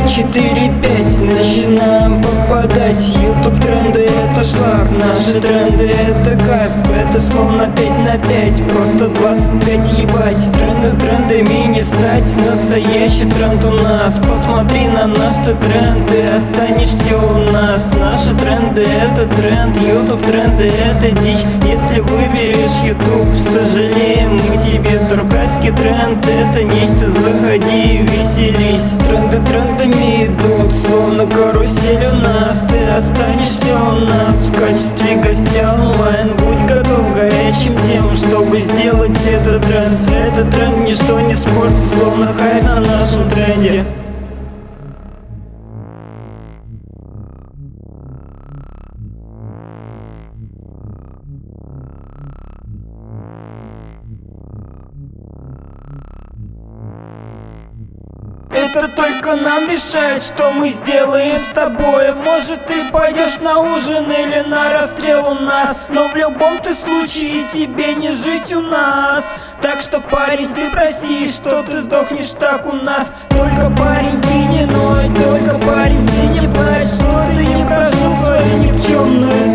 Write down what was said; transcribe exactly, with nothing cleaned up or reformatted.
четыре, пять начинаем попадать. YouTube тренды — это шаг, наши тренды — это кайф. Это словно пять на пять, просто двадцать пять ебать. Тренды трендами не стать, настоящий тренд у нас. Посмотри на наш тренд, ты останешься у нас. Наши тренды — это тренд, YouTube тренды — это дичь. Если выберешь YouTube, сожалеем мы тебе. Туркайский тренд — это нечто, заходи и веселись. Тренды трендами идут, словно карусель у нас. Ты останешься у нас в качестве гостя онлайн. Будь готов к горячим темам, чтобы сделать этот тренд. Этот тренд ничто не спортит, словно хайп на нашем тренде. Это только нам решает, что мы сделаем с тобой. Может, ты пойдешь на ужин или на расстрел у нас, но в любом ты случае тебе не жить у нас. Так что, парень, ты прости, что ты сдохнешь так у нас. Только, парень, ты не ной, только, парень, ты не плачь, что ты не прожил свою никчемную